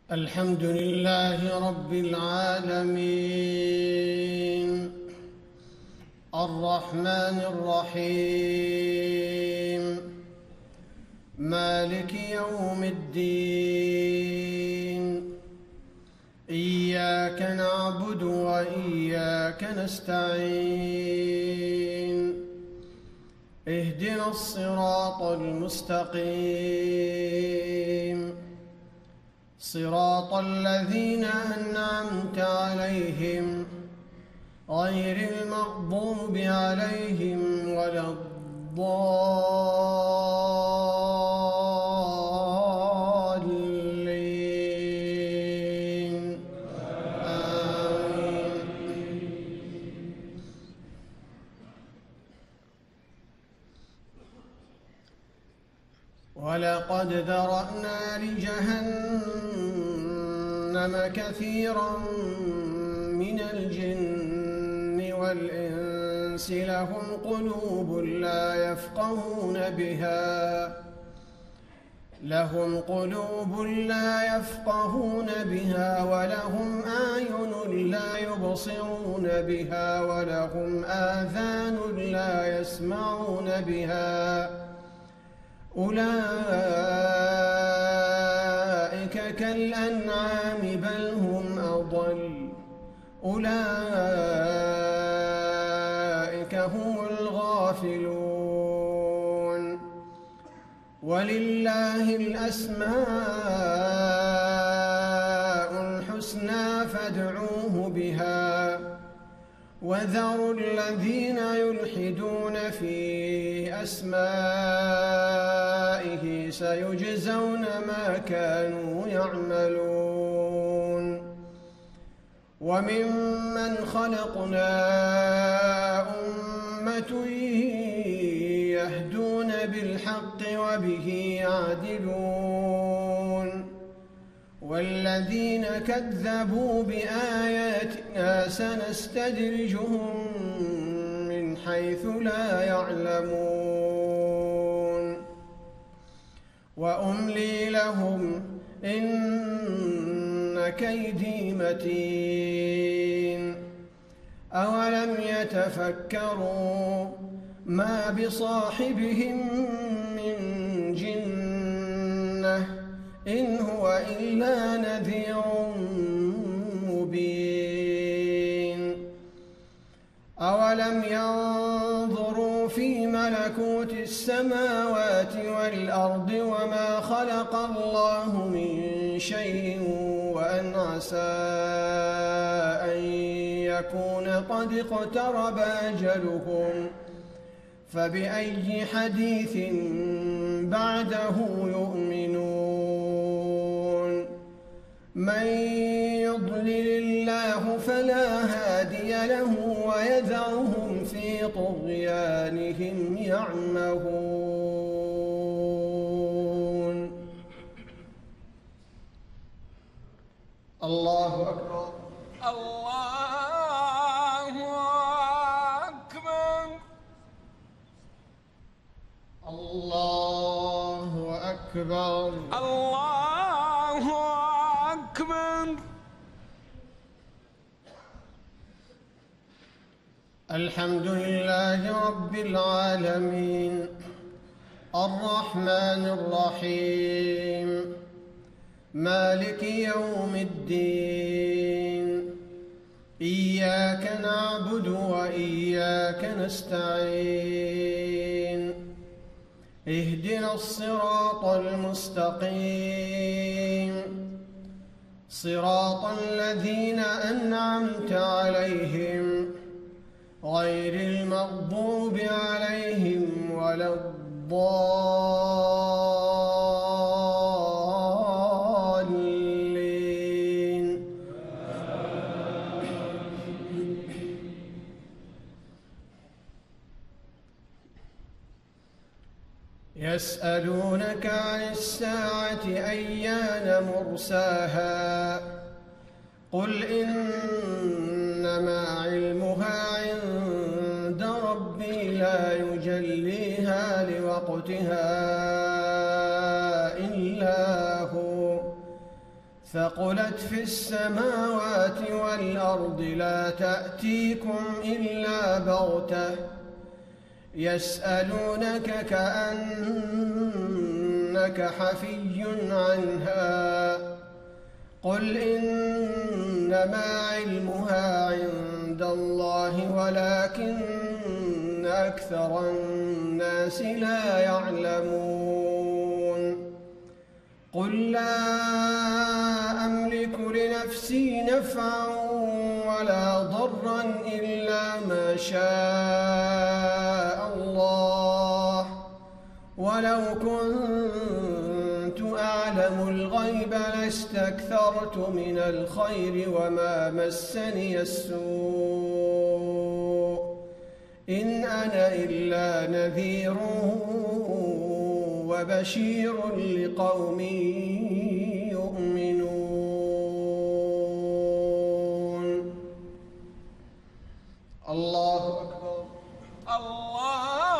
الحمد لله رب العالمين الرحمن الرحيم مالك يوم الدين إياك نعبد وإياك نستعين اهدنا الصراط المستقيم صراط الذين أنعمت عليهم غير المغضوب عليهم ولا الضالين آمين. ولقد ذرأنا لجهنم كثيرا من الجن والإنس لهم قلوب لا يفقهون بها ولهم أعين لا يبصرون بها ولهم آذان لا يسمعون بها أولئك كالأنعام بل هم أضل أولئك هم الغافلون ولله الأسماء الحسنى فادعوه بها وذروا الذين يلحدون في أسمائه سيجزون ما كانوا يعملون وممن خلقنا أمة يهدون بالحق وبه يعدلون والذين كذبوا بآياتنا سنستدرجهم من حيث لا يعلمون وأملي لهم إن كيدي متين أولم يتفكروا ما بصاحبهم من جنة إن هو إلا نذير مبين أولم ينظروا في ملكوت السماوات والأرض وما خلق الله من شيء وأن عسى أن يكون قد اقترب أجلهم فبأي حديث بعده يؤمنون من يضلل الله فلا هادي له ويذرهم في طغيانهم يعمهون. الله أكبر الله أكبر الله أكبر الله أكبر. الحمد لله رب العالمين الرحمن الرحيم مالك يوم الدين إياك نعبد وإياك نستعين اهدنا الصراط المستقيم صراط الذين أنعمت عليهم غير المغضوب عليهم ولا الضالين يسألونك عن الساعة أيان مرساها قل إنما علمها عند ربي لا يجليها لوقتها إلا هو ثقلت في السماوات والأرض لا تأتيكم إلا بغتة يسألونك كأنك حفي عنها قل إنما علمها عند الله ولكن أكثر الناس لا يعلمون قل لا أملك لنفسي نفعا ولا ضرا إلا ما شاء الله ولو كنت أعلم الغيب لاستكثرت من الخير وما مسني السوء إن أنا إلا نذير وبشير لقوم يؤمنون. الله أكبر. الله